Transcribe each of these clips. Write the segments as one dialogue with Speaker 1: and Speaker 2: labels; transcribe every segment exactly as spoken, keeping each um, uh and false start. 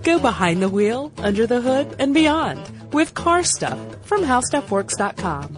Speaker 1: Go behind the wheel, under the hood, and beyond with Car Stuff from How Stuff Works dot com.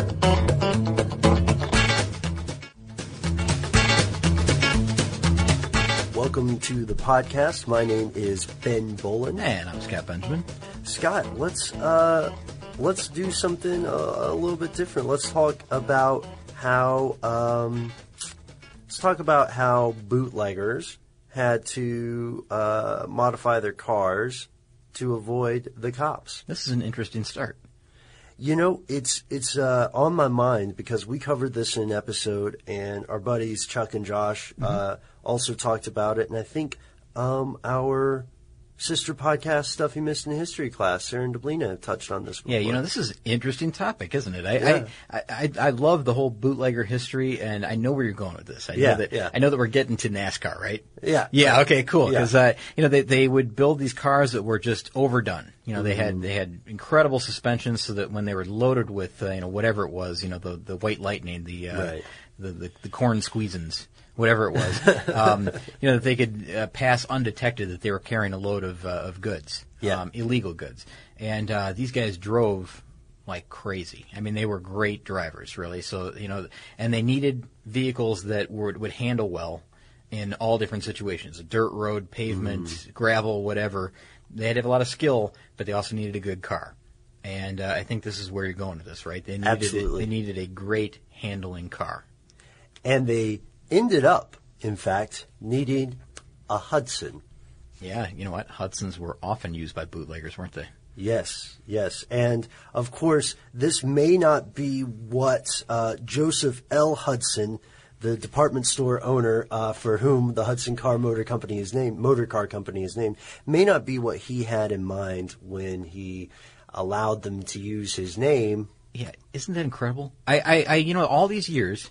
Speaker 2: Welcome to the podcast. My name is Ben Bolin.
Speaker 3: And I'm Scott Benjamin.
Speaker 2: Scott, let's uh, let's do something a, a little bit different. Let's talk about how um, let's talk about how bootleggers had to uh, modify their cars to avoid the cops.
Speaker 3: This is an interesting start.
Speaker 2: You know, it's it's uh, on my mind because we covered this in an episode, and our buddies Chuck and Josh mm-hmm. uh, also talked about it, and I think um, our sister podcast, Stuff You Missed in History class, Sarah and Deblina, touched on this before.
Speaker 3: Yeah, you know, this is an interesting topic, isn't it? I,
Speaker 2: yeah.
Speaker 3: I, I, I love the whole bootlegger history, and I know where you're going with this. I
Speaker 2: yeah,
Speaker 3: know that,
Speaker 2: yeah.
Speaker 3: I know that we're getting to NASCAR, right?
Speaker 2: Yeah.
Speaker 3: Yeah, okay, cool.
Speaker 2: Yeah.
Speaker 3: Because, uh, you know, they, they would build these cars that were just overdone. You know, they had they had incredible suspensions so that when they were loaded with, uh, you know, whatever it was, you know, the, the white lightning, the, uh,
Speaker 2: right.
Speaker 3: the, the, the corn squeezins, whatever it was, um, you know, that they could uh, pass undetected that they were carrying a load of uh, of goods,
Speaker 2: yeah.
Speaker 3: um, illegal goods. And uh, these guys drove like crazy. I mean, they were great drivers, really. So, you know, and they needed vehicles that would, would handle well in all different situations, a dirt road, pavement, mm. gravel, whatever. They had to have a lot of skill, but they also needed a good car. And uh, I think this is where you're going with this, right? They needed
Speaker 2: Absolutely.
Speaker 3: A, they needed a great handling car.
Speaker 2: And they ended up, in fact, needing a Hudson.
Speaker 3: Yeah, you know what? Hudsons were often used by bootleggers, weren't they?
Speaker 2: Yes, yes. And, of course, this may not be what uh, Joseph L. Hudson, the department store owner uh, for whom the Hudson Car Motor Company is named, Motor Car Company is named, may not be what he had in mind when he allowed them to use his name.
Speaker 3: Yeah, isn't that incredible? I, I, I you know, all these years,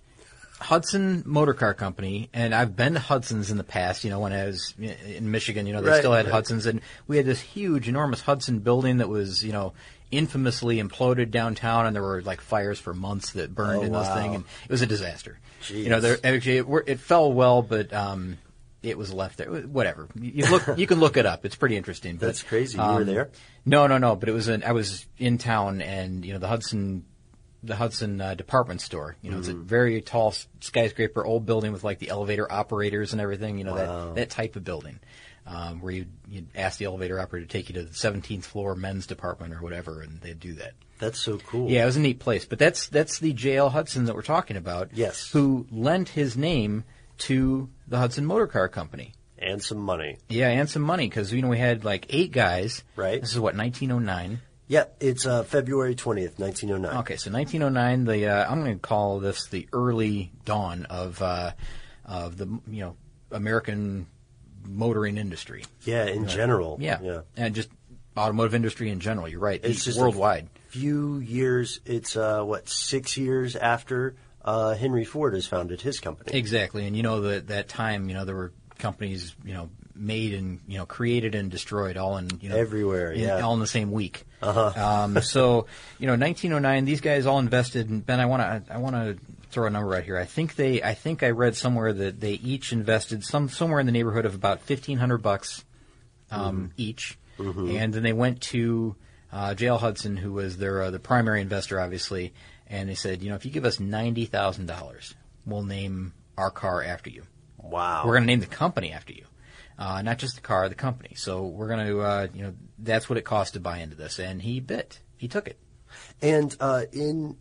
Speaker 3: Hudson Motor Car Company, and I've been to Hudson's in the past, you know, when I was in Michigan, you know, they
Speaker 2: right,
Speaker 3: still had
Speaker 2: right.
Speaker 3: Hudson's, and we had this huge, enormous Hudson building that was, you know, infamously imploded downtown, and there were like fires for months that burned
Speaker 2: oh,
Speaker 3: in
Speaker 2: wow.
Speaker 3: this thing, and it was a disaster.
Speaker 2: Jeez.
Speaker 3: You know, there, actually, it, it fell well, but um, it was left there. Whatever, you look, you can look it up. It's pretty interesting. But,
Speaker 2: That's crazy. You
Speaker 3: um,
Speaker 2: were there?
Speaker 3: No, no, no. But it was an, I was in town, and you know, the Hudson. The Hudson uh, department store. You know, mm. it's a very tall skyscraper, old building with like the elevator operators and everything. You know,
Speaker 2: wow.
Speaker 3: that that type of building, um, where you you ask the elevator operator to take you to the seventeenth floor men's department or whatever, and they'd do that.
Speaker 2: That's so cool.
Speaker 3: Yeah, it was a neat place. But that's that's the J L Hudson that we're talking about.
Speaker 2: Yes.
Speaker 3: Who lent his name to the Hudson Motor Car Company.
Speaker 2: And some money.
Speaker 3: Yeah, and some money because you know we had like eight guys.
Speaker 2: Right.
Speaker 3: This is what nineteen oh nine.
Speaker 2: Yeah, it's uh, February twentieth, nineteen oh nine.
Speaker 3: Okay, so nineteen oh nine. The uh, I'm going to call this the early dawn of uh, of the you know American motoring industry.
Speaker 2: Yeah, in
Speaker 3: uh,
Speaker 2: general.
Speaker 3: Yeah,
Speaker 2: yeah,
Speaker 3: and just automotive industry in general. You're right.
Speaker 2: It's just
Speaker 3: worldwide.
Speaker 2: A few years. It's uh, what six years after uh, Henry Ford has founded his company.
Speaker 3: Exactly, and you know that that time, you know, there were companies, you know. Made and you know created and destroyed all in you know
Speaker 2: everywhere,
Speaker 3: in,
Speaker 2: yeah,
Speaker 3: all in the same week.
Speaker 2: Uh-huh.
Speaker 3: um, so you know, nineteen oh nine, these guys all invested. And Ben, I want to I want to throw a number right here. I think they I think I read somewhere that they each invested some somewhere in the neighborhood of about fifteen hundred bucks um, mm. each,
Speaker 2: mm-hmm.
Speaker 3: and then they went to uh, J L Hudson, who was their uh, the primary investor, obviously, and they said, you know, if you give us ninety thousand dollars, we'll name our car after you.
Speaker 2: Wow,
Speaker 3: we're going to name the company after you. Uh, not just the car, the company. So we're going to, uh, you know, that's what it cost to buy into this. And he bit. He took it.
Speaker 2: And uh, in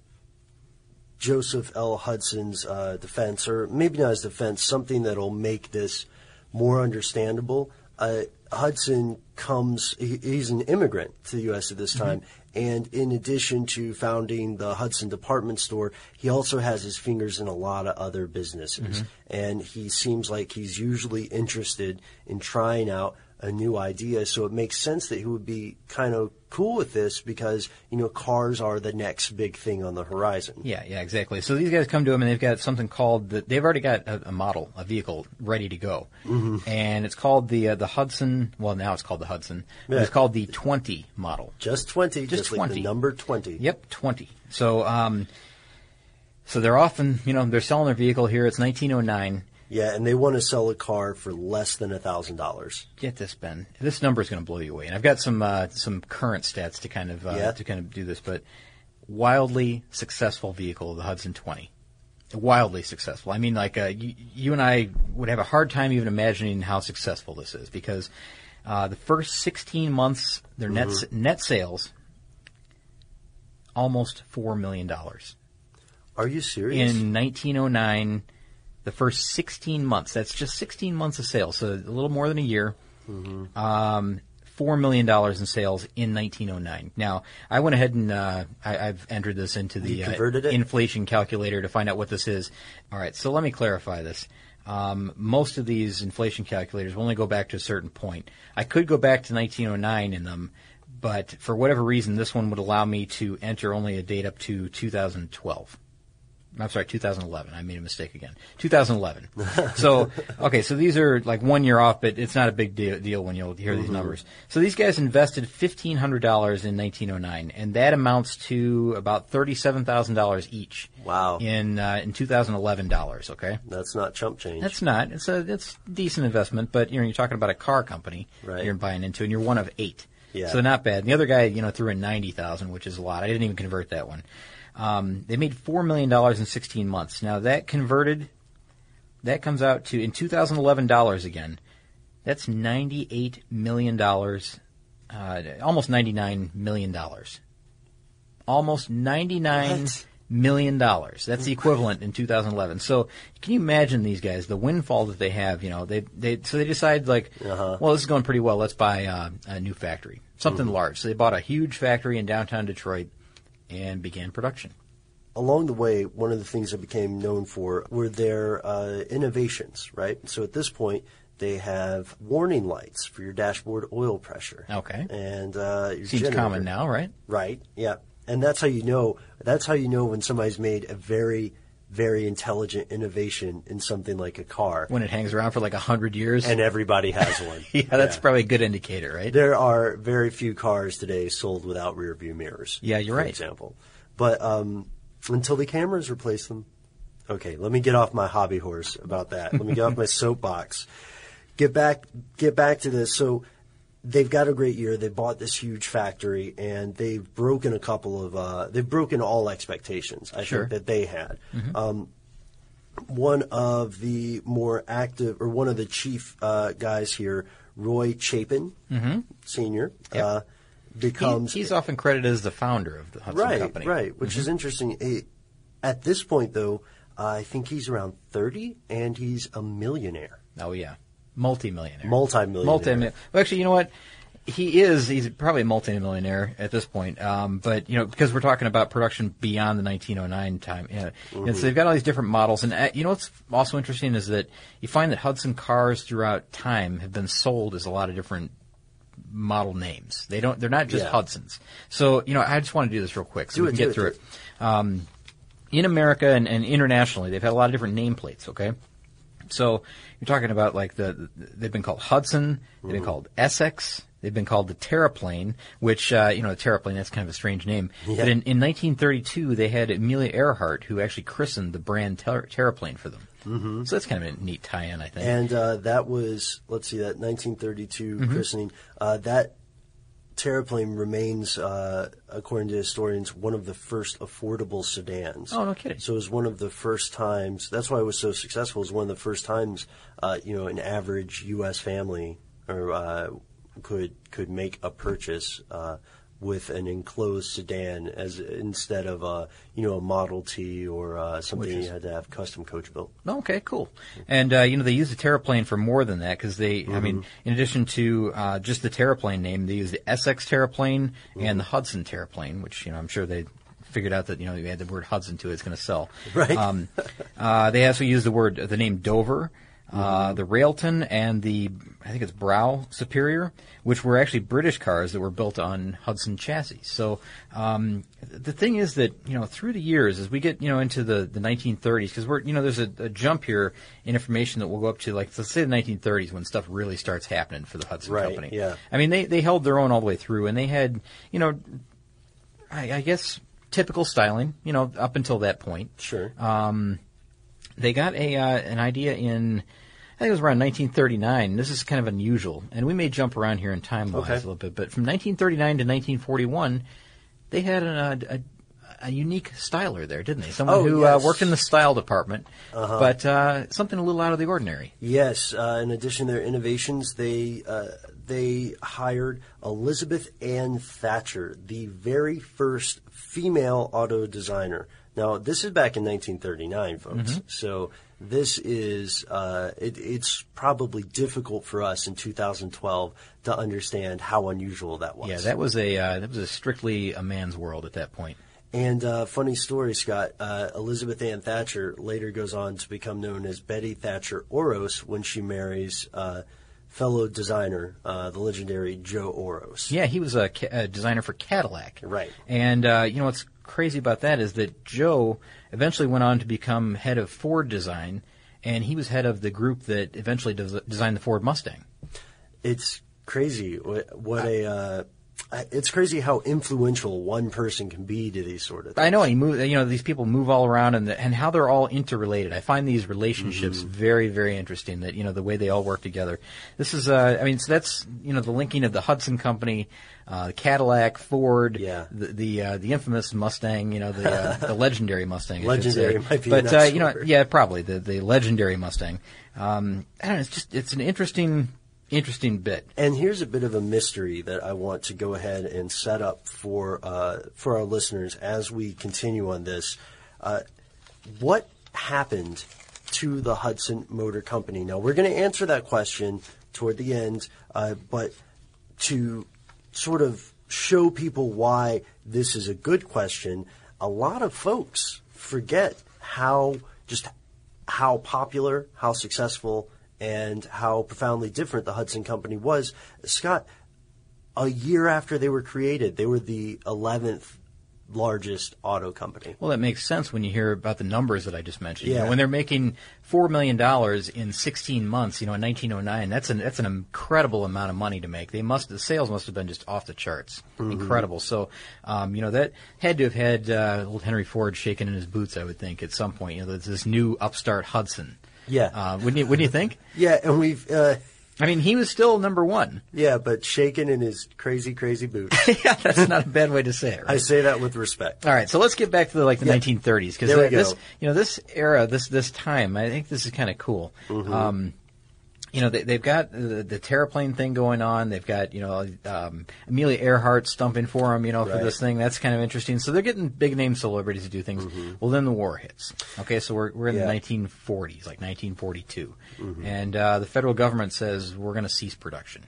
Speaker 2: Joseph L. Hudson's uh, defense, or maybe not his defense, something that will make this more understandable, uh, Hudson comes, he, he's an immigrant to the U S at this time, mm-hmm. and in addition to founding the Hudson department store, he also has his fingers in a lot of other businesses, mm-hmm. and he seems like he's usually interested in trying out a new idea, so it makes sense that he would be kind of cool with this because, you know, cars are the next big thing on the horizon.
Speaker 3: Yeah, yeah, exactly. So these guys come to him and they've got something called, the, they've already got a, a model, a vehicle ready to go.
Speaker 2: Mm-hmm.
Speaker 3: And it's called the uh, the Hudson, well now it's called the Hudson, but
Speaker 2: yeah.
Speaker 3: it's called the twenty model.
Speaker 2: Just twenty,
Speaker 3: just,
Speaker 2: just
Speaker 3: twenty.
Speaker 2: Like the number twenty.
Speaker 3: Yep, twenty. So, um, so they're often, you know, they're selling their vehicle here. It's nineteen oh nine.
Speaker 2: Yeah, and they want to sell a car for less than one thousand dollars.
Speaker 3: Get this, Ben. This number is going to blow you away. And I've got some uh, some current stats to kind of uh,
Speaker 2: Yeah.
Speaker 3: to kind of do this, but wildly successful vehicle, the Hudson twenty. Wildly successful. I mean, like uh, you, you and I would have a hard time even imagining how successful this is because uh, the first sixteen months, their net
Speaker 2: Mm-hmm.
Speaker 3: net sales, almost four million dollars.
Speaker 2: Are you serious?
Speaker 3: In nineteen oh nine, the first sixteen months, that's just sixteen months of sales, so a little more than a year,
Speaker 2: Mm-hmm.
Speaker 3: um, four million dollars in sales in nineteen oh nine. Now, I went ahead and uh, I, I've entered this into the
Speaker 2: You
Speaker 3: uh,
Speaker 2: converted it?
Speaker 3: inflation calculator to find out what this is. All right, so let me clarify this. Um, most of these inflation calculators will only go back to a certain point. I could go back to nineteen oh nine in them, but for whatever reason, this one would allow me to enter only a date up to two thousand twelve. I'm sorry, two thousand eleven. I made a mistake again. two thousand eleven. So, okay, so these are like one year off, but it's not a big deal, deal when you'll hear these
Speaker 2: Mm-hmm.
Speaker 3: numbers. So these guys invested fifteen hundred dollars in nineteen oh nine, and that amounts to about thirty-seven thousand dollars each.
Speaker 2: Wow.
Speaker 3: In uh, in two thousand eleven dollars, okay?
Speaker 2: That's not chump change.
Speaker 3: That's not. It's a it's a decent investment, but you know, you're talking about a car company
Speaker 2: Right.
Speaker 3: you're buying into, and you're one of eight.
Speaker 2: Yeah.
Speaker 3: So not bad. And the other guy, you know, threw in ninety thousand dollars, which is a lot. I didn't even convert that one. Um, they made four million dollars in sixteen months. Now that converted, that comes out to, in two thousand eleven dollars again, that's ninety-eight million dollars, uh, almost ninety-nine million dollars. Almost ninety-nine
Speaker 2: What?
Speaker 3: million dollars. That's the equivalent in two thousand eleven. So can you imagine these guys, the windfall that they have, you know, they, they, so they decide like,
Speaker 2: Uh-huh.
Speaker 3: well, this is going pretty well. Let's buy uh, a new factory, something large. So they bought a huge factory in downtown Detroit and began production.
Speaker 2: Along the way, one of the things I became known for were their uh, innovations, right? So at this point, they have warning lights for your dashboard oil pressure.
Speaker 3: Okay.
Speaker 2: And uh, your
Speaker 3: Seems
Speaker 2: generator.
Speaker 3: common now, right?
Speaker 2: Right, yeah. And that's how you know, that's how you know when somebody's made a very, very intelligent innovation in something like a car.
Speaker 3: When it hangs around for like a hundred years.
Speaker 2: And everybody has one.
Speaker 3: yeah, that's probably a good indicator, right?
Speaker 2: There are very few cars today sold without rear view mirrors.
Speaker 3: Yeah, you're
Speaker 2: for
Speaker 3: right.
Speaker 2: example. But um, until the cameras replace them. Okay, let me get off my hobby horse about that. Let me get off my soapbox. Get back get back to this. So they've got a great year. They bought this huge factory, and they've broken a couple of uh, they've broken all expectations, I
Speaker 3: Sure.
Speaker 2: think, that they had. Um, one of the more active, or one of the chief uh, guys here, Roy Chapin, Senior,
Speaker 3: Yep.
Speaker 2: uh,
Speaker 3: He,
Speaker 2: becomes
Speaker 3: he's often credited as the founder of the Hudson
Speaker 2: right,
Speaker 3: Company.
Speaker 2: right, which is interesting. He- at this point, though, uh, I think he's around thirty, and he's a millionaire,
Speaker 3: Oh, yeah. Multi-millionaire.
Speaker 2: multi-millionaire.
Speaker 3: Multi-millionaire. Well, actually, you know what? He is. He's probably a multi-millionaire at this point. Um, but, you know, because we're talking about production beyond the nineteen oh nine time. You know, and so they've got all these different models. And, uh, you know, what's also interesting is that you find that Hudson cars throughout time have been sold as a lot of different model names. They don't, they're not just
Speaker 2: Yeah.
Speaker 3: Hudsons. So, you know, I just want to do this real quick so
Speaker 2: Do
Speaker 3: we
Speaker 2: it,
Speaker 3: can
Speaker 2: do
Speaker 3: get
Speaker 2: it,
Speaker 3: through
Speaker 2: do
Speaker 3: it. Um, in America and, and internationally, they've had a lot of different nameplates, okay? So you're talking about like the, the they've been called Hudson, they've been called Essex, they've been called the Terraplane, which uh, you know the Terraplane, that's kind of a strange name.
Speaker 2: Yeah.
Speaker 3: But in, in nineteen thirty-two, they had Amelia Earhart who actually christened the brand ter- Terraplane for them. Mm-hmm. So that's kind of a neat tie-in, I think.
Speaker 2: And uh, that was, let's see, that nineteen thirty-two
Speaker 3: Mm-hmm.
Speaker 2: christening. Uh, that Terraplane remains, uh, according to historians, one of the first affordable sedans.
Speaker 3: Oh, no kidding.
Speaker 2: So it was one of the first times, that's why it was so successful, it was one of the first times, uh, you know, an average U S family or uh, could could make a purchase uh, with an enclosed sedan as instead of a, you know, a Model T or uh, something
Speaker 3: Which is-
Speaker 2: you had to have custom coach built.
Speaker 3: Okay, cool. And, uh, you know, they use the Terraplane for more than that because they, I mean,
Speaker 2: Mm-hmm.
Speaker 3: in addition to uh, just the Terraplane name, they use the Essex Terraplane
Speaker 2: Mm-hmm.
Speaker 3: and the Hudson Terraplane, which, you know, I'm sure they figured out that, you know, you add the word Hudson to it, it's going to sell.
Speaker 2: Right.
Speaker 3: Um, uh, they also use the word, the name Dover,
Speaker 2: Mm-hmm.
Speaker 3: uh, the Railton, and the, I think it's Brow Superior, which were actually British cars that were built on Hudson chassis. So um, the thing is that, you know, through the years, as we get, you know, into the, the nineteen thirties, because we're, you know, there's a, a jump here in information that will go up to, like, let's say the nineteen thirties when stuff really starts happening for the Hudson
Speaker 2: Right,
Speaker 3: Company.
Speaker 2: yeah.
Speaker 3: I mean, they, they held their own all the way through, and they had, you know, I, I guess typical styling, you know, up until that point.
Speaker 2: Sure.
Speaker 3: Um, they got a uh, an idea in, I think it was around nineteen thirty-nine. This is kind of unusual, and we may jump around here in time-wise
Speaker 2: Okay.
Speaker 3: a little bit, but from nineteen thirty-nine to nineteen forty-one, they had an, a, a a unique styler there, didn't they? Someone
Speaker 2: Oh,
Speaker 3: who
Speaker 2: yes.
Speaker 3: uh, worked in the style department,
Speaker 2: Uh-huh.
Speaker 3: but uh, something a little out of the ordinary.
Speaker 2: Yes, uh, in addition to their innovations, they uh, they hired Elizabeth Ann Thatcher, the very first female auto designer. Now, this is back in nineteen thirty-nine, folks.
Speaker 3: Mm-hmm.
Speaker 2: So this is uh, it, it's probably difficult for us in two thousand twelve to understand how unusual that was.
Speaker 3: Yeah, that was a uh, that was a strictly a man's world at that point.
Speaker 2: And uh, funny story, Scott, uh, Elizabeth Ann Thatcher later goes on to become known as Betty Thatcher Oros when she marries uh, fellow designer, uh, the legendary Joe Oros.
Speaker 3: Yeah, he was a, ca- a designer for Cadillac.
Speaker 2: Right.
Speaker 3: And uh, you know what's crazy about that is that Joe eventually went on to become head of Ford design, and he was head of the group that eventually des- designed the Ford Mustang.
Speaker 2: It's crazy what, what a uh, it's crazy how influential one person can be to these sort of things.
Speaker 3: I know, and he moved, you know, these people move all around, and the, and how they're all interrelated. I find these relationships
Speaker 2: Mm-hmm.
Speaker 3: very, very interesting. That you know the way they all work together. This is, uh, I mean, so that's you know the linking of the Hudson Company, uh, Cadillac, Ford,
Speaker 2: Yeah.
Speaker 3: the the, uh, the infamous Mustang, you know, the uh, the legendary Mustang. I should
Speaker 2: Legendary
Speaker 3: say.
Speaker 2: might be
Speaker 3: but
Speaker 2: the
Speaker 3: uh,
Speaker 2: next
Speaker 3: you know,
Speaker 2: word.
Speaker 3: yeah, probably the the legendary Mustang. Um, I don't know. It's just it's an interesting, interesting bit.
Speaker 2: And here's a bit of a mystery that I want to go ahead and set up for uh, for our listeners as we continue on this. Uh, what happened to the Hudson Motor Company? Now, we're going to answer that question toward the end, uh, but to sort of show people why this is a good question, a lot of folks forget how just how popular, how successful, and how profoundly different the Hudson Company was. Scott, a year after they were created, they were the eleventh largest auto company.
Speaker 3: Well, that makes sense when you hear about the numbers that I just mentioned. You
Speaker 2: Yeah.
Speaker 3: know, when they're making four million dollars in sixteen months, you know, in nineteen oh nine, that's an that's an incredible amount of money to make. They must the sales must have been just off the charts,
Speaker 2: Mm-hmm.
Speaker 3: incredible. So, um, you know, that had to have had uh, old Henry Ford shaking in his boots, I would think, at some point. You know, there's this new upstart Hudson.
Speaker 2: Yeah.
Speaker 3: Uh, wouldn't you? Wouldn't you think?
Speaker 2: Yeah, and we've, uh,
Speaker 3: I mean, he was still number one.
Speaker 2: yeah, but shaken in his crazy, crazy boots.
Speaker 3: Yeah, that's not a bad way to say it. Right?
Speaker 2: I say that with respect.
Speaker 3: All right, so let's get back to the, like the
Speaker 2: Yeah.
Speaker 3: nineteen thirties because
Speaker 2: There we
Speaker 3: this,
Speaker 2: go.
Speaker 3: you know, this era, this this time, I think this is kind of cool.
Speaker 2: Mm-hmm.
Speaker 3: Um, you know, they, they've got the, the Terraplane thing going on. They've got you know um, Amelia Earhart stumping for them, you know, for
Speaker 2: Right.
Speaker 3: this thing. That's kind of interesting. So they're getting big name celebrities to do things. Well, then the war hits. Okay, so we're we're in
Speaker 2: Mm-hmm. Yeah.
Speaker 3: the nineteen forties, like nineteen forty-two,
Speaker 2: Mm-hmm.
Speaker 3: and uh, the federal government says we're going to cease production.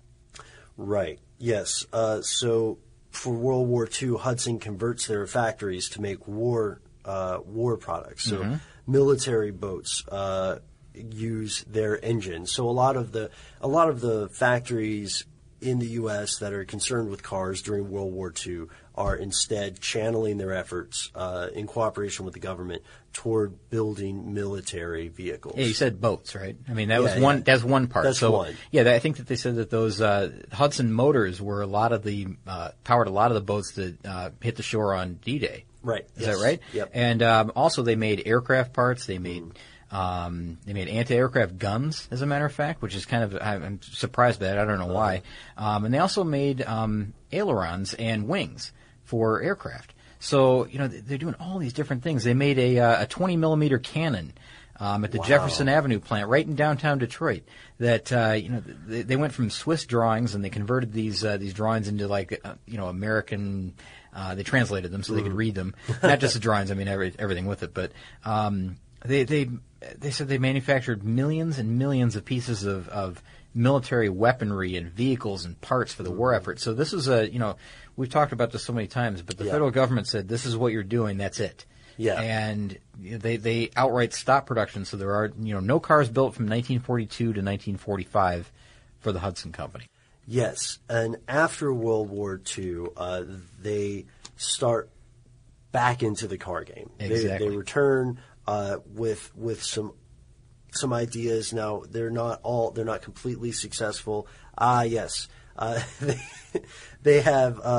Speaker 2: Right. Yes. Uh, so for World War Two, Hudson converts their factories to make war uh, war products. So
Speaker 3: Mm-hmm.
Speaker 2: military boats uh, use their engines. So a lot of the a lot of the factories in the U S that are concerned with cars during World War Two are instead channeling their efforts uh, in cooperation with the government toward building military vehicles.
Speaker 3: Yeah, you said boats, right? I mean, that
Speaker 2: Yeah,
Speaker 3: was one.
Speaker 2: yeah.
Speaker 3: That's one part.
Speaker 2: That's
Speaker 3: so,
Speaker 2: one.
Speaker 3: Yeah, I think that they said that those uh, Hudson motors were a lot of the uh, powered a lot of the boats that uh, hit the shore on D-Day.
Speaker 2: Right.
Speaker 3: Is
Speaker 2: Yes.
Speaker 3: that right?
Speaker 2: Yep.
Speaker 3: And um, also, they made aircraft parts. They made um, they made anti-aircraft guns, as a matter of fact, which is kind of I'm I'm surprised by that. I don't know why. Um, and they also made um, ailerons and wings for aircraft. So you know they're doing all these different things. They made a uh, a twenty millimeter cannon. Um, at the
Speaker 2: Wow.
Speaker 3: Jefferson Avenue plant, right in downtown Detroit, that uh, you know they, they went from Swiss drawings and they converted these uh, these drawings into like uh, you know American. Uh, they translated them so they could read them, not just the drawings. I mean every, everything with it. But um, they they they said they manufactured millions and millions of pieces of, of military weaponry and vehicles and parts for the war effort. So this is a you know we've talked about this so many times, but the
Speaker 2: Yeah.
Speaker 3: federal government said this is what you're doing. That's it.
Speaker 2: Yeah.
Speaker 3: And they they outright stopped production, so there are you know no cars built from nineteen forty-two to nineteen forty-five for the Hudson Company.
Speaker 2: Yes, and after World War Two, uh, they start back into the car game.
Speaker 3: Exactly.
Speaker 2: They, they return uh, with with some some ideas. Now they're not all they're not completely successful. Ah, yes, uh, they, they have uh,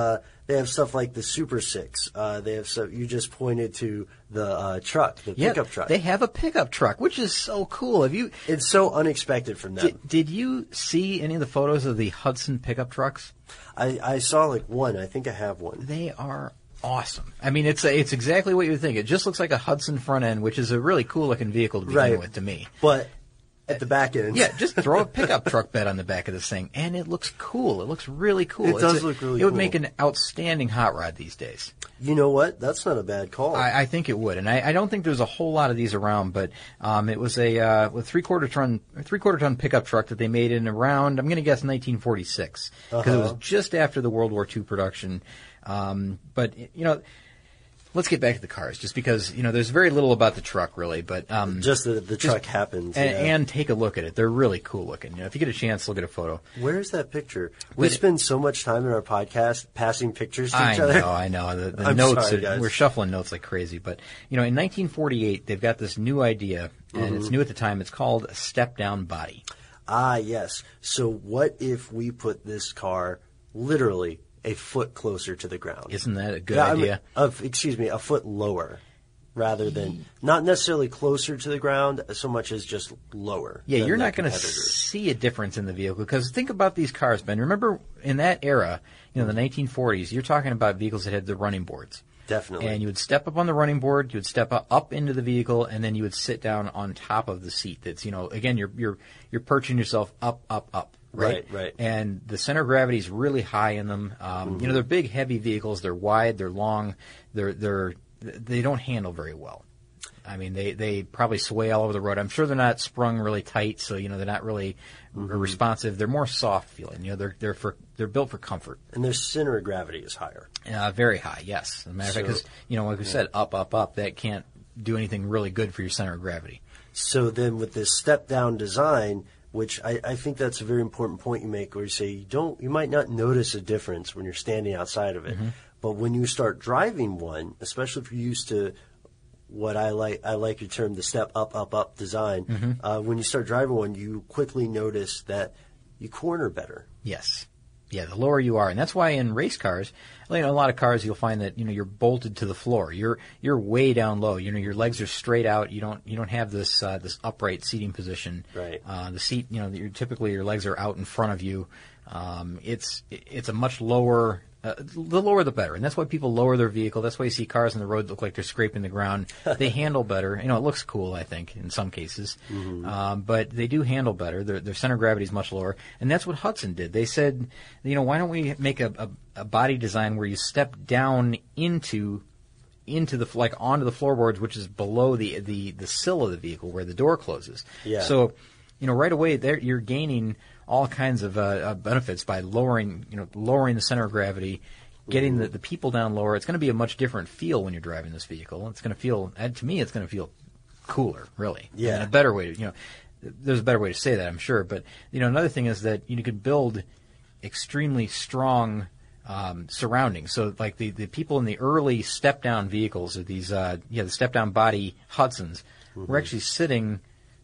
Speaker 2: They have stuff like the Super Six. Uh, they have stuff. You just pointed to the uh, truck, the
Speaker 3: Yeah,
Speaker 2: pickup truck.
Speaker 3: They have a pickup truck, which is so cool. Have you?
Speaker 2: It's so unexpected from them.
Speaker 3: Did, did you see any of the photos of the Hudson pickup trucks?
Speaker 2: I, I saw like one. I think I have one.
Speaker 3: They are awesome. I mean, it's a, it's exactly what you would think. It just looks like a Hudson front end, which is a really cool looking vehicle to begin
Speaker 2: Right.
Speaker 3: with to me.
Speaker 2: But at the back end,
Speaker 3: Yeah, just throw a pickup truck bed on the back of this thing, and it looks cool. It looks really cool.
Speaker 2: It
Speaker 3: It's
Speaker 2: does
Speaker 3: a-
Speaker 2: look really
Speaker 3: It would
Speaker 2: cool.
Speaker 3: make an outstanding hot rod these days.
Speaker 2: you know what? That's not a bad call.
Speaker 3: I, I think it would, and I, I don't think there's a whole lot of these around. But um, it was a uh, with three quarter ton three quarter ton pickup truck that they made in around, I'm going to guess nineteen forty-six, because it was
Speaker 2: Uh-huh.
Speaker 3: just after the World War Two production. Um, but you know, let's get back to the cars, just because you know there's very little about the truck really, but um,
Speaker 2: Just the the truck happens.
Speaker 3: and,
Speaker 2: yeah.
Speaker 3: and take a look at it. They're really cool looking. You know, if you get a chance, look at a photo.
Speaker 2: Where's that picture? We
Speaker 3: But-
Speaker 2: spend so much time in our podcast passing pictures to
Speaker 3: I
Speaker 2: each other.
Speaker 3: know, I know. The, the
Speaker 2: I'm
Speaker 3: notes,
Speaker 2: sorry,
Speaker 3: are,
Speaker 2: guys.
Speaker 3: we're shuffling notes like crazy. But, you know, in nineteen forty-eight, they've got this new idea, and
Speaker 2: Mm-hmm.
Speaker 3: it's new at the time. It's called a step-down body.
Speaker 2: Ah, yes. So what if we put this car literally a foot closer to the ground?
Speaker 3: Isn't that a good
Speaker 2: Yeah, I mean,
Speaker 3: idea?
Speaker 2: of, excuse me, a foot lower, rather than not necessarily closer to the ground so much as just lower.
Speaker 3: Yeah,
Speaker 2: than
Speaker 3: you're
Speaker 2: their
Speaker 3: not going to
Speaker 2: competitors.
Speaker 3: see a difference in the vehicle, because think about these cars, Ben. Remember, in that era, you know, the nineteen forties, you're talking about vehicles that had the running boards.
Speaker 2: Definitely.
Speaker 3: And you would step up on the running board, you would step up, up into the vehicle, and then you would sit down on top of the seat. That's, you know, again, you're you're you're perching yourself up, up, up. Right,
Speaker 2: Right, right.
Speaker 3: And the center of gravity is really high in them. Um, You know, they're big, heavy vehicles. They're wide. They're long. They're they're they don't handle very well. I mean, they, they probably sway all over the road. I'm sure they're not sprung really tight, so you know they're not really r- responsive. They're more soft feeling. You know, they're they're for they're built for comfort.
Speaker 2: And their center of gravity is higher.
Speaker 3: Uh, very high, yes. As a matter of fact,
Speaker 2: So-
Speaker 3: because you know, like we said, up, up, up. That can't do anything really good for your center of gravity.
Speaker 2: So then with this step down design, which I, I think that's a very important point you make, where you say you don't, you might not notice a difference when you're standing outside of it,
Speaker 3: Mm-hmm.
Speaker 2: but when you start driving one, especially if you're used to what I like, I like your term, the step up, up, up design.
Speaker 3: Mm-hmm.
Speaker 2: Uh, when you start driving one, you quickly notice that you corner better.
Speaker 3: Yes. Yeah, the lower you are, and that's why in race cars, you know, a lot of cars you'll find that you know you're bolted to the floor. You're you're way down low. You know, your legs are straight out. You don't you don't have this uh, this upright seating position.
Speaker 2: Right.
Speaker 3: Uh, the seat, you know, you're, typically your legs are out in front of you. Um, it's it's a much lower. Uh, the lower the better, and that's why people lower their vehicle. That's why you see cars on the road that look like they're scraping the ground. They handle better. You know, it looks cool, I think, in some cases, um, but they do handle better. Their, their center of gravity is much lower, and that's what Hudson did. They said, you know, why don't we make a, a, a body design where you step down into into the like onto the floorboards, which is below the the the sill of the vehicle where the door closes.
Speaker 2: Yeah.
Speaker 3: So, you know, right away there you're gaining all kinds of uh, uh, benefits by lowering, you know, lowering the center of gravity, getting the, the people down lower. It's going to be a much different feel when you're driving this vehicle. It's going to feel, and to me, it's going to feel cooler, really.
Speaker 2: Yeah.
Speaker 3: And a better way to, you know, there's a better way to say that, I'm sure. But, you know, another thing is that you could build extremely strong um, surroundings. So, like the, the people in the early step-down vehicles, or these, uh, yeah, the step-down body Hudsons, were actually sitting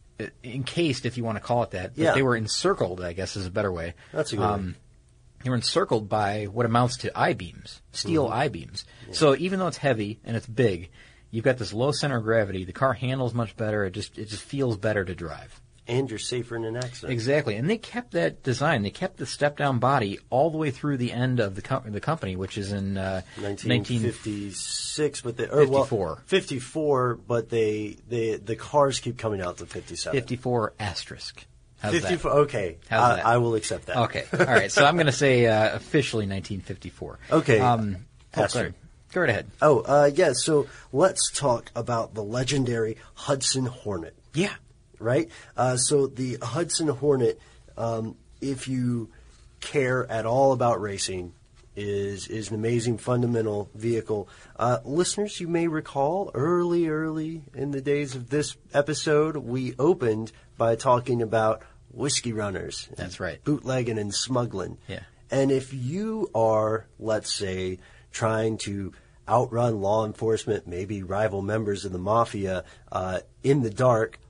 Speaker 3: encased, if you want to call it that, but
Speaker 2: Yeah.
Speaker 3: they were encircled, I guess is a better way.
Speaker 2: That's a good way.
Speaker 3: They were encircled by what amounts to I-beams, steel
Speaker 2: Mm-hmm.
Speaker 3: I-beams. So even though it's heavy and it's big, you've got this low center of gravity. The car handles much better. It just it just feels better to drive.
Speaker 2: And you're safer in an accident.
Speaker 3: Exactly, and they kept that design. They kept the step-down body all the way through the end of the com- the company, which is in uh,
Speaker 2: nineteen fifty-six, but they or, well,
Speaker 3: fifty-four.
Speaker 2: fifty-four, but they, they the cars keep coming out to fifty-seven.
Speaker 3: fifty-four asterisk. How's that?
Speaker 2: fifty-four. Okay,
Speaker 3: How's
Speaker 2: I,
Speaker 3: that?
Speaker 2: I will accept that.
Speaker 3: Okay, all right. So I'm going to say uh, officially nineteen fifty-four.
Speaker 2: Okay,
Speaker 3: Um, oh,
Speaker 2: Asterisk.
Speaker 3: sorry. Go right ahead.
Speaker 2: Oh, uh, yeah. So let's talk about the legendary Hudson Hornet.
Speaker 3: Yeah.
Speaker 2: Right? Uh, so the Hudson Hornet, um, if you care at all about racing, is is an amazing fundamental vehicle. Uh, listeners, you may recall early, early in the days of this episode, we opened by talking about whiskey runners.
Speaker 3: That's right.
Speaker 2: Bootlegging and smuggling.
Speaker 3: Yeah.
Speaker 2: And if you are, let's say, trying to outrun law enforcement, maybe rival members of the mafia, uh, in the dark,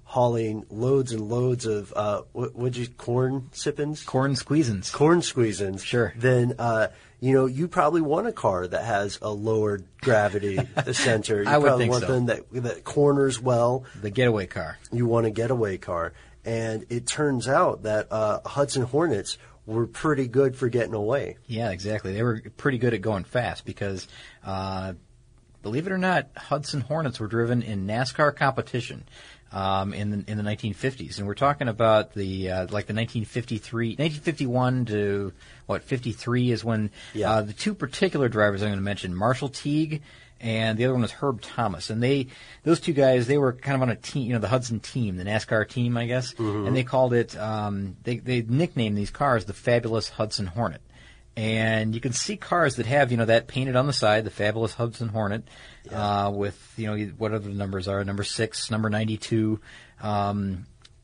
Speaker 2: hauling loads and loads of uh, what would you corn sippins,
Speaker 3: Corn squeezins.
Speaker 2: corn squeezins,
Speaker 3: Sure.
Speaker 2: then uh, you know you probably want a car that has a lowered gravity center. You
Speaker 3: I would
Speaker 2: probably
Speaker 3: think
Speaker 2: want
Speaker 3: so.
Speaker 2: them that that corners well.
Speaker 3: The getaway car.
Speaker 2: You want a getaway car, and it turns out that uh, Hudson Hornets were pretty good for getting away.
Speaker 3: Yeah, exactly. They were pretty good at going fast because, uh, believe it or not, Hudson Hornets were driven in NASCAR competition um, in the, in the nineteen fifties, and we're talking about the uh, like the nineteen fifty-three, nineteen fifty-one to what fifty-three is when
Speaker 2: Yeah.
Speaker 3: uh, the two particular drivers I'm going to mention, Marshall Teague. And the other one was Herb Thomas, and they, those two guys, they were kind of on a team, you know, the Hudson team, the NASCAR team, I guess,
Speaker 2: Mm-hmm.
Speaker 3: and they called it, um, they they nicknamed these cars the Fabulous Hudson Hornet, and you can see cars that have, you know, that painted on the side, the Fabulous Hudson Hornet,
Speaker 2: Yeah.
Speaker 3: uh, with, you know, whatever the numbers are, number six, number ninety-two. Um,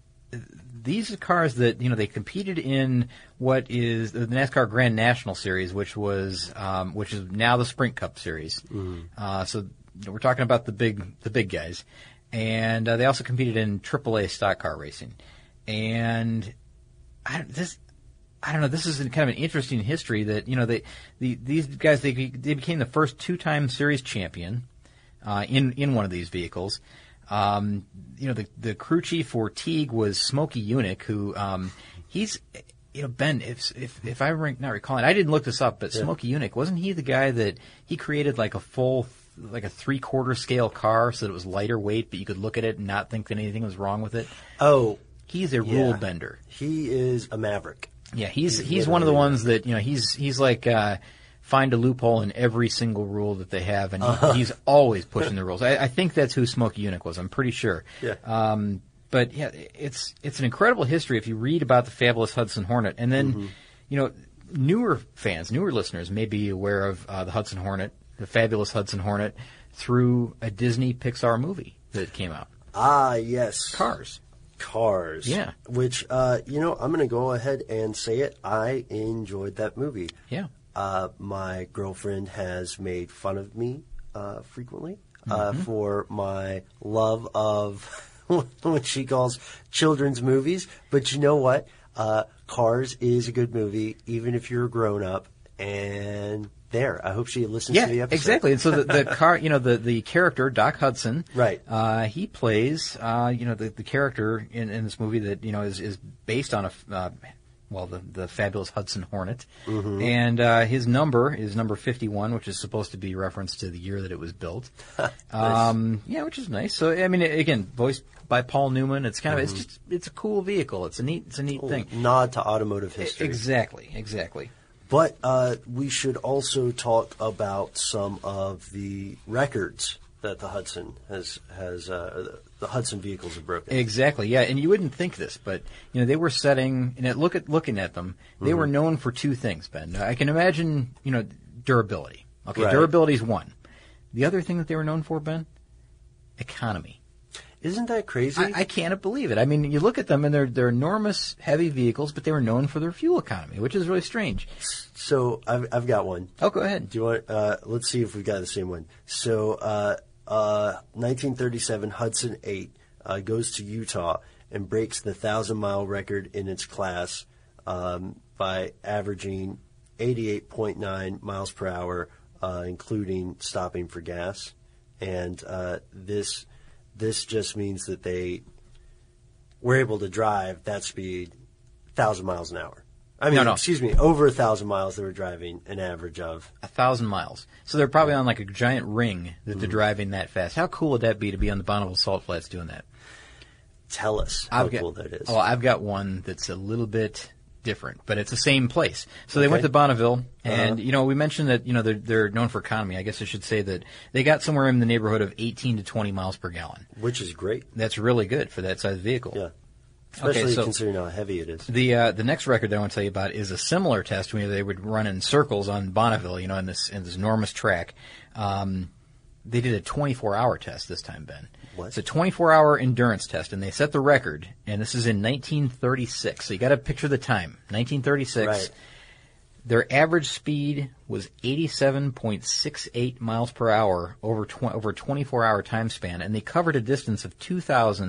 Speaker 3: these are cars that, you know, they competed in what is the NASCAR Grand National Series, which was, um, which is now the Sprint Cup Series.
Speaker 2: Mm-hmm.
Speaker 3: Uh, so we're talking about the big, the big guys. And uh, they also competed in triple A stock car racing. And I don't, this, I don't know, this is kind of an interesting history that, you know, they, the, these guys, they, they became the first two-time series champion, uh, in, in one of these vehicles. Um, you know, the, the crew chief for Teague was Smokey Unick, who, um, he's, you know, Ben, if, if, if I re- not recalling, I didn't look this up, but
Speaker 2: Yeah.
Speaker 3: Smokey Unick, wasn't he the guy that he created like a full, like a three-quarter scale car so that it was lighter weight, but you could look at it and not think that anything was wrong with it?
Speaker 2: Oh,
Speaker 3: He's a
Speaker 2: yeah.
Speaker 3: rule bender.
Speaker 2: He is a maverick.
Speaker 3: Yeah, he's
Speaker 2: He's
Speaker 3: he's one of the
Speaker 2: literally-
Speaker 3: ones that, you know, he's he's like uh, find a loophole in every single rule that they have, and he,
Speaker 2: Uh-huh.
Speaker 3: he's always pushing the rules. I, I think that's who Smokey Unick was. I'm pretty sure.
Speaker 2: Yeah.
Speaker 3: Um, but yeah, it's it's an incredible history if you read about the Fabulous Hudson Hornet, and then
Speaker 2: Mm-hmm.
Speaker 3: you know, newer fans, newer listeners may be aware of uh, the Hudson Hornet, the Fabulous Hudson Hornet, through a Disney Pixar movie that came out.
Speaker 2: Ah, yes.
Speaker 3: Cars.
Speaker 2: Cars.
Speaker 3: Yeah.
Speaker 2: Which, uh, you know, I'm going to go ahead and say it. I enjoyed that movie.
Speaker 3: Yeah.
Speaker 2: Uh, my girlfriend has made fun of me uh, frequently uh,
Speaker 3: Mm-hmm.
Speaker 2: for my love of what she calls children's movies. But you know what? Uh, Cars is a good movie, even if you're a grown up. And there, I hope she listens
Speaker 3: Yeah,
Speaker 2: to the episode.
Speaker 3: exactly. And so the, the car, you know, the, the character, Doc Hudson,
Speaker 2: Right.
Speaker 3: Uh, he plays, uh, you know, the, the character in, in this movie that, you know, is, is based on a, f- uh, well, the, the Fabulous Hudson Hornet.
Speaker 2: Mm-hmm.
Speaker 3: And, uh, his number is number fifty-one, which is supposed to be reference to the year that it was built. Um, yeah, which is nice. So, I mean, again, voiced by Paul Newman. It's kind of,
Speaker 2: Mm-hmm.
Speaker 3: it's just, it's a cool vehicle. It's a neat, it's a neat thing.
Speaker 2: Nod to automotive history.
Speaker 3: Exactly, exactly.
Speaker 2: But uh, we should also talk about some of the records that the Hudson has has uh, the Hudson vehicles have broken.
Speaker 3: Exactly, yeah, and you wouldn't think this, but you know they were setting. And at, look at looking at them, they
Speaker 2: Mm-hmm.
Speaker 3: were known for two things, Ben. I can imagine, you know, durability. Okay,
Speaker 2: Right.
Speaker 3: durability is one. The other thing that they were known for, Ben, economy.
Speaker 2: Isn't that crazy?
Speaker 3: I, I can't believe it. I mean, you look at them and they're they're enormous, heavy vehicles, but they were known for their fuel economy, which is really strange.
Speaker 2: so I've I've got one.
Speaker 3: Oh, go ahead.
Speaker 2: Do you want? Uh, let's see if we've got the same one. So uh, uh, nineteen thirty-seven Hudson eight uh, goes to Utah and breaks the thousand mile record in its class um, by averaging eighty-eight point nine miles per hour, uh, including stopping for gas. And uh, this this just means that they were able to drive that speed, thousand miles an hour. I mean,
Speaker 3: No, no.
Speaker 2: excuse me, over a thousand miles they were driving an average of.
Speaker 3: A thousand miles. So they're probably on like a giant ring that
Speaker 2: Mm-hmm.
Speaker 3: they're driving that fast. How cool would that be to be on the Bonneville Salt Flats doing that?
Speaker 2: Tell us how
Speaker 3: I've got,
Speaker 2: cool that is.
Speaker 3: Oh, I've got one that's a little bit different, but it's the same place. So they
Speaker 2: Okay.
Speaker 3: went to Bonneville, and
Speaker 2: Uh-huh.
Speaker 3: you know, we mentioned that you know they're they're known for economy. I guess I should say that they got somewhere in the neighborhood of eighteen to twenty miles per gallon.
Speaker 2: Which is great.
Speaker 3: That's really good for that size vehicle.
Speaker 2: Yeah. Especially
Speaker 3: Okay, so-
Speaker 2: considering how heavy it is.
Speaker 3: The uh, the next record that I want to tell you about is a similar test where they would run in circles on Bonneville, you know, in this in this enormous track. Um, they did a twenty-four hour test this time, Ben.
Speaker 2: What?
Speaker 3: It's a twenty-four hour endurance test, and they set the record. And this is in nineteen thirty-six. So you got to picture the time. nineteen thirty-six.
Speaker 2: Right.
Speaker 3: Their average speed was eighty-seven point six eight miles per hour over tw- over a twenty-four hour time span, and they covered a distance of two thousand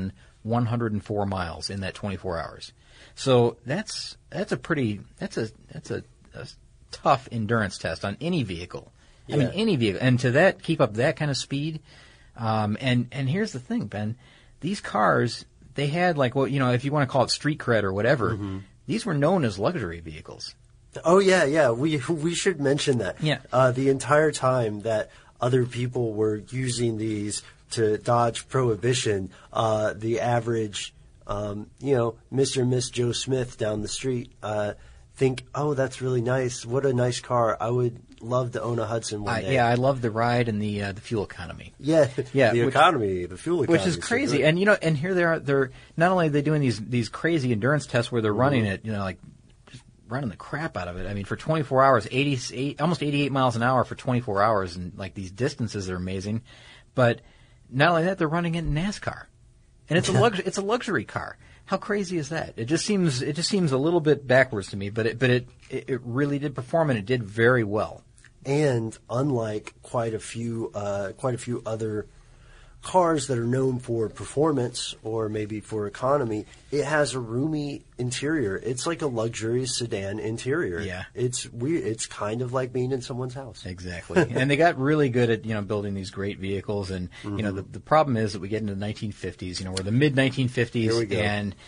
Speaker 3: one hundred four miles in that twenty-four hours. So that's that's a pretty that's a that's a, a tough endurance test on any vehicle.
Speaker 2: Yeah.
Speaker 3: I mean, any vehicle, and to that keep up that kind of speed. Um, and and here's the thing, Ben, these cars they had like well, you know, if you want to call it street cred or whatever, mm-hmm. these were known as luxury vehicles.
Speaker 2: Oh yeah, yeah. We we should mention that.
Speaker 3: Yeah.
Speaker 2: Uh, the entire time that other people were using these to dodge prohibition, uh, the average, um, you know, Mister and Miss Joe Smith down the street, uh, think, oh, that's really nice. What a nice car. I would love to own a Hudson one
Speaker 3: I,
Speaker 2: day.
Speaker 3: yeah, I love the ride and the uh, the fuel economy.
Speaker 2: Yeah,
Speaker 3: yeah,
Speaker 2: the
Speaker 3: which,
Speaker 2: economy, the fuel economy,
Speaker 3: which is crazy. And you know, and here they are. They're not only are they doing these these crazy endurance tests where they're mm-hmm. running it, you know, like just running the crap out of it. I mean, for twenty-four hours, eighty, almost eighty-eight miles an hour for twenty-four hours, and like these distances are amazing. But not only that, they're running it in NASCAR, and it's a lux- it's a luxury car. How crazy is that? It just seems it just seems a little bit backwards to me, but it but it it really did perform, and it did very well.
Speaker 2: And unlike quite a few uh, quite a few other cars that are known for performance or maybe for economy, it has a roomy interior. It's like a luxurious sedan interior.
Speaker 3: Yeah,
Speaker 2: it's weird. It's kind of like being in someone's house.
Speaker 3: Exactly. And they got really good at you know building these great vehicles. And mm-hmm. you know the the problem is that we get into the nineteen fifties. You know we're the mid nineteen fifties,
Speaker 2: Here we go.
Speaker 3: And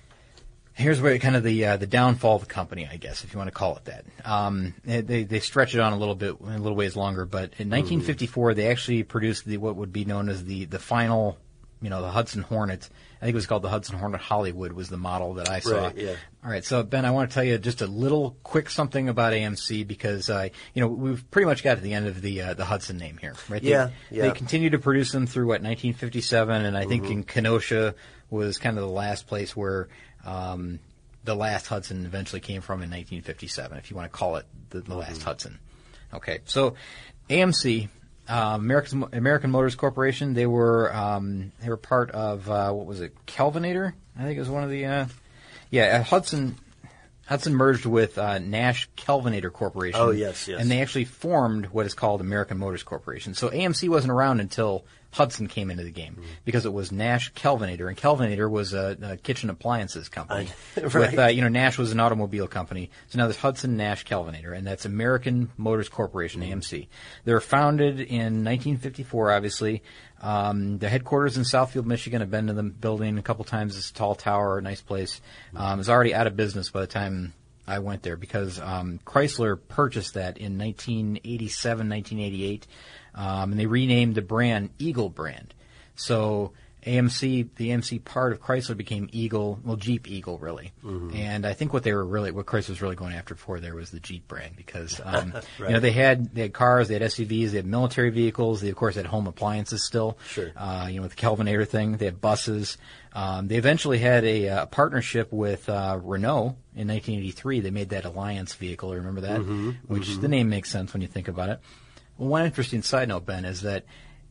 Speaker 3: here's where kind of the uh, the downfall of the company, I guess, if you want to call it that. Um, they they stretch it on a little bit, a little ways longer. But in nineteen fifty-four, mm-hmm. they actually produced the what would be known as the the final, you know, the Hudson Hornet. I think it was called the Hudson Hornet Hollywood was the model that I saw.
Speaker 2: Right, yeah.
Speaker 3: All right, so Ben, I want to tell you just a little quick something about A M C because uh, you know we've pretty much got to the end of the uh, the Hudson name here, right? They,
Speaker 2: yeah, yeah.
Speaker 3: They continued to produce them through what nineteen fifty-seven, and I think
Speaker 2: mm-hmm.
Speaker 3: in Kenosha was kind of the last place where. Um, The last Hudson eventually came from in nineteen fifty-seven, if you want to call it the, the last mm-hmm. Hudson. Okay, so A M C, uh, American American Motors Corporation, they were um, they were part of uh, what was it, Kelvinator? I think it was one of the uh, yeah uh, Hudson. Hudson merged with uh, Nash Kelvinator Corporation.
Speaker 2: Oh yes, yes.
Speaker 3: And they actually formed what is called American Motors Corporation. So A M C wasn't around until Hudson came into the game mm-hmm. because it was Nash Kelvinator, and Kelvinator was a, a kitchen appliances company.
Speaker 2: I, right.
Speaker 3: With uh, you know, Nash was an automobile company, so now there's Hudson Nash Kelvinator, and that's American Motors Corporation, mm-hmm. A M C. They were founded in nineteen fifty-four, obviously. Um, the headquarters in Southfield, Michigan. I've been to the building a couple times. It's a tall tower, a nice place. Um, it's already out of business by the time I went there because um, Chrysler purchased that in nineteen eighty-seven, nineteen eighty-eight. Um, and they renamed the brand Eagle brand. So A M C, the A M C part of Chrysler became Eagle, well, Jeep Eagle, really. Mm-hmm. And I think what they were really, what Chrysler was really going after before there was the Jeep brand because, um, right. you know, they had, they had cars, they had S U Vs, they had military vehicles, they of course had home appliances still.
Speaker 2: Sure.
Speaker 3: Uh, you know, with the Kelvinator thing, they had buses. Um, they eventually had a, uh, partnership with, uh, Renault in nineteen eighty-three. They made that Alliance vehicle, remember that? Mm-hmm. Which mm-hmm. the name makes sense when you think about it. Well, one interesting side note, Ben, is that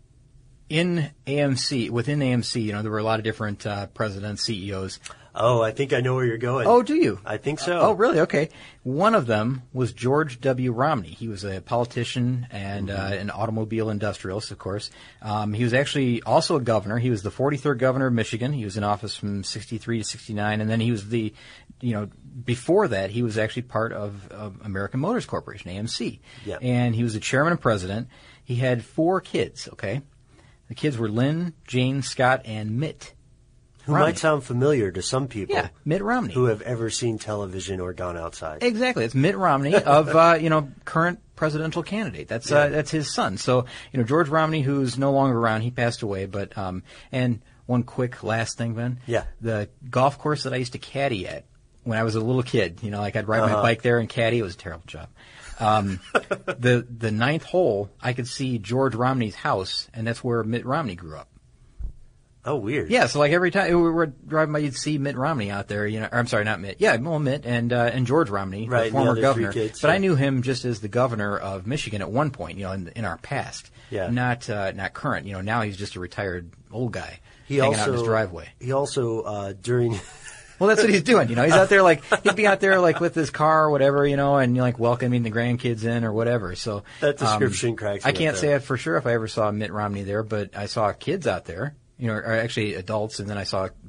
Speaker 3: in A M C, within A M C, you know, there were a lot of different uh, presidents, C E Os.
Speaker 2: Oh, I think I know where you're going.
Speaker 3: Oh, do you?
Speaker 2: I think so.
Speaker 3: Oh, really? Okay. One of them was George W. Romney. He was a politician and mm-hmm. uh, an automobile industrialist, of course. Um, he was actually also a governor. He was the forty-third governor of Michigan. He was in office from sixty-three to sixty-nine, and then he was the, you know, before that, he was actually part of, of American Motors Corporation, A M C.
Speaker 2: Yeah.
Speaker 3: And he was the chairman and president. He had four kids, okay? The kids were Lynn, Jane, Scott, and Mitt.
Speaker 2: Who
Speaker 3: Romney.
Speaker 2: might sound familiar to some people.
Speaker 3: Yeah, Mitt Romney.
Speaker 2: Who have ever seen television or gone outside.
Speaker 3: Exactly. It's Mitt Romney of, uh, you know, current presidential candidate. That's,
Speaker 2: yeah.
Speaker 3: uh, that's his son. So, you know, George Romney, who's no longer around, he passed away, but, um, and one quick last thing, Ben.
Speaker 2: Yeah.
Speaker 3: The golf course that I used to caddy at when I was a little kid, you know, like I'd ride
Speaker 2: uh-huh.
Speaker 3: my bike there and caddy. It was a terrible job. Um, the, the ninth hole, I could see George Romney's house, and that's where Mitt Romney grew up.
Speaker 2: Oh, weird.
Speaker 3: Yeah, so like every time we were driving by, you'd see Mitt Romney out there, you know, or I'm sorry, not Mitt. Yeah, well, Mitt and, uh, and George Romney,
Speaker 2: right,
Speaker 3: the former
Speaker 2: the
Speaker 3: governor.
Speaker 2: Kids,
Speaker 3: but
Speaker 2: yeah.
Speaker 3: I knew him just as the governor of Michigan at one point, you know, in, in our past.
Speaker 2: Yeah.
Speaker 3: Not, uh, not current. You know, now he's just a retired old guy
Speaker 2: he
Speaker 3: hanging
Speaker 2: also,
Speaker 3: out in his driveway.
Speaker 2: He also, uh, during...
Speaker 3: Well, that's what he's doing, you know. He's out there like, he'd be out there like with his car or whatever, you know, and like welcoming the grandkids in or whatever. So
Speaker 2: that description
Speaker 3: um,
Speaker 2: cracks me
Speaker 3: I can't
Speaker 2: up
Speaker 3: say
Speaker 2: there.
Speaker 3: it for sure if I ever saw Mitt Romney there, but I saw kids out there. You know, or actually adults, and then I saw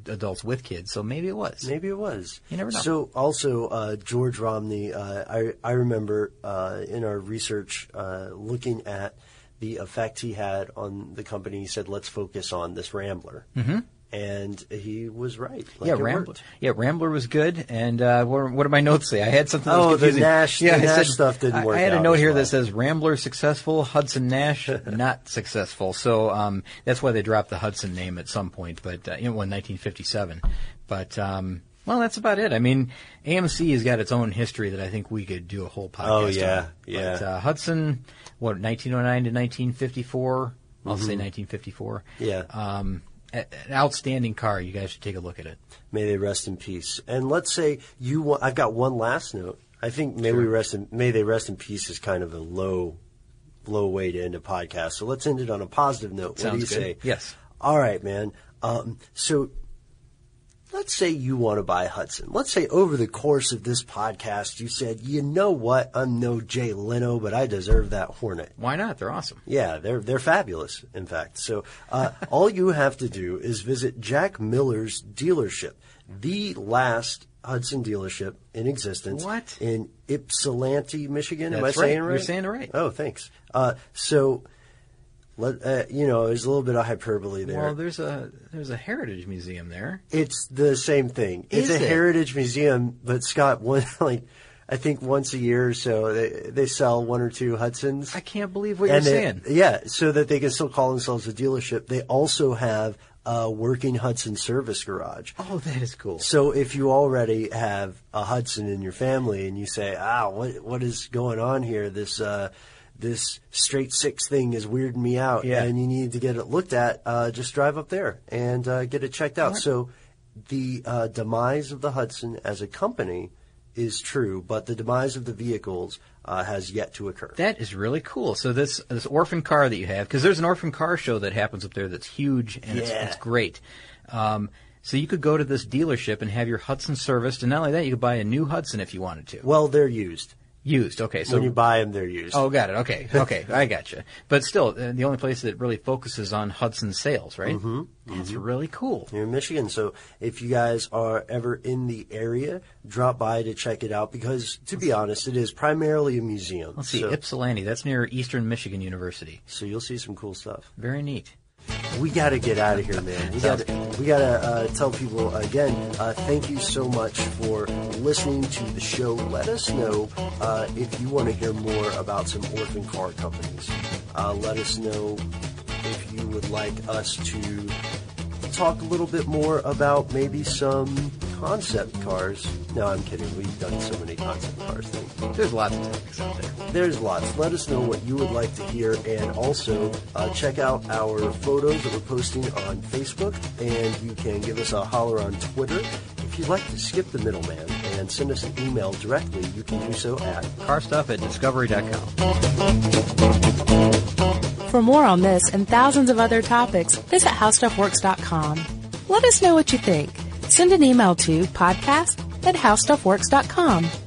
Speaker 3: adults with kids, so maybe it was.
Speaker 2: Maybe it was.
Speaker 3: You never know.
Speaker 2: So also, uh, George Romney, uh, I, I remember uh, in our research uh, looking at the effect he had on the company. He said, let's focus on this Rambler.
Speaker 3: Mm-hmm.
Speaker 2: And he was right. Like
Speaker 3: yeah,
Speaker 2: it
Speaker 3: Rambler.
Speaker 2: worked.
Speaker 3: Yeah, Rambler was good. And uh, what, what did my notes say? I had something that
Speaker 2: Oh,
Speaker 3: was
Speaker 2: the
Speaker 3: confusing.
Speaker 2: Nash-
Speaker 3: yeah,
Speaker 2: the
Speaker 3: I
Speaker 2: Nash
Speaker 3: said,
Speaker 2: stuff didn't
Speaker 3: I,
Speaker 2: work
Speaker 3: I had a
Speaker 2: out
Speaker 3: note
Speaker 2: as
Speaker 3: here
Speaker 2: well.
Speaker 3: that says Rambler successful, Hudson Nash not successful. So um, that's why they dropped the Hudson name at some point. But uh, you know, in nineteen fifty-seven. But um, well, that's about it. I mean, A M C has got its own history that I think we could do a whole podcast
Speaker 2: Oh, yeah,
Speaker 3: on.
Speaker 2: yeah.
Speaker 3: But uh, Hudson, what nineteen oh nine to nineteen fifty-four? I'll
Speaker 2: Mm-hmm.
Speaker 3: say nineteen fifty-four.
Speaker 2: Yeah.
Speaker 3: Um, an outstanding car. You guys should take a look at it.
Speaker 2: May they rest in peace. And let's say you want, I've got one last note. I think may
Speaker 3: Sure.
Speaker 2: we rest in, may they rest in peace is kind of a low, low way to end a podcast. So let's end it on a positive note.
Speaker 3: Sounds
Speaker 2: what do you
Speaker 3: good.
Speaker 2: say?
Speaker 3: Yes.
Speaker 2: All right, man. Um, so let's say you want to buy Hudson. Let's say over the course of this podcast, you said, you know what? I'm no Jay Leno, but I deserve that Hornet.
Speaker 3: Why not? They're awesome.
Speaker 2: Yeah, they're they're fabulous, in fact. So uh, all you have to do is visit Jack Miller's dealership, the last Hudson dealership in existence.
Speaker 3: What?
Speaker 2: In Ypsilanti, Michigan. Am I
Speaker 3: That's
Speaker 2: saying
Speaker 3: right.
Speaker 2: it right?
Speaker 3: You're saying it right.
Speaker 2: Oh, thanks. Uh, so, let uh, you know, there's a little bit of hyperbole there.
Speaker 3: Well, there's a there's a heritage museum there.
Speaker 2: It's the same thing. It's
Speaker 3: Is
Speaker 2: a
Speaker 3: it?
Speaker 2: heritage museum, but Scott, one like I think once a year or so they they sell one or two Hudsons.
Speaker 3: I can't believe what
Speaker 2: And
Speaker 3: you're
Speaker 2: they-
Speaker 3: saying.
Speaker 2: Yeah, so that they can still call themselves a dealership. They also have a working Hudson service garage.
Speaker 3: Oh, that is cool.
Speaker 2: So if you already have a Hudson in your family and you say, ah, what what is going on here? This uh, this straight six thing is weirding me out,
Speaker 3: Yeah.
Speaker 2: and you need to get it looked at, uh, just drive up there and uh, get it checked out. So the uh, demise of the Hudson as a company is true, but the demise of the vehicles uh, has yet to occur.
Speaker 3: That is really cool. So this this orphan car that you have, because there's an orphan car show that happens up there that's huge and it's,
Speaker 2: Yeah.
Speaker 3: it's great. Um, so you could go to this dealership and have your Hudson serviced, and not only that, you could buy a new Hudson if you wanted to.
Speaker 2: Well, they're used.
Speaker 3: Used, okay. So
Speaker 2: when you buy them, they're used.
Speaker 3: oh, got it. Okay, okay, I got you. But still, uh, the only place that really focuses on Hudson sales, right? Mm-hmm. That's really cool.
Speaker 2: You're in Michigan, so if you guys are ever in the area, drop by to check it out because, to be honest, it is primarily a museum.
Speaker 3: Let's see,
Speaker 2: so,
Speaker 3: Ypsilanti. That's near Eastern Michigan University.
Speaker 2: so you'll see some cool stuff.
Speaker 3: Very neat.
Speaker 2: We got to get out of here, man. We got to we got to uh, tell people again. Uh, thank you so much for listening to the show. Let us know uh, if you want to hear more about some orphan car companies. Uh, let us know if you would like us to talk a little bit more about maybe some concept cars. No, I'm kidding. We've done so many concept cars things.
Speaker 3: There's lots of topics out there.
Speaker 2: There's lots. Let us know what you would like to hear, and also uh, check out our photos that we're posting on Facebook, and you can give us a holler on Twitter. If you'd like to skip the middleman and send us an email directly, you can do so at
Speaker 3: Carstuff at discovery dot com.
Speaker 1: For more on this and thousands of other topics, visit how stuff works dot com. Let us know what you think. Send an email to podcast at how stuff works dot com.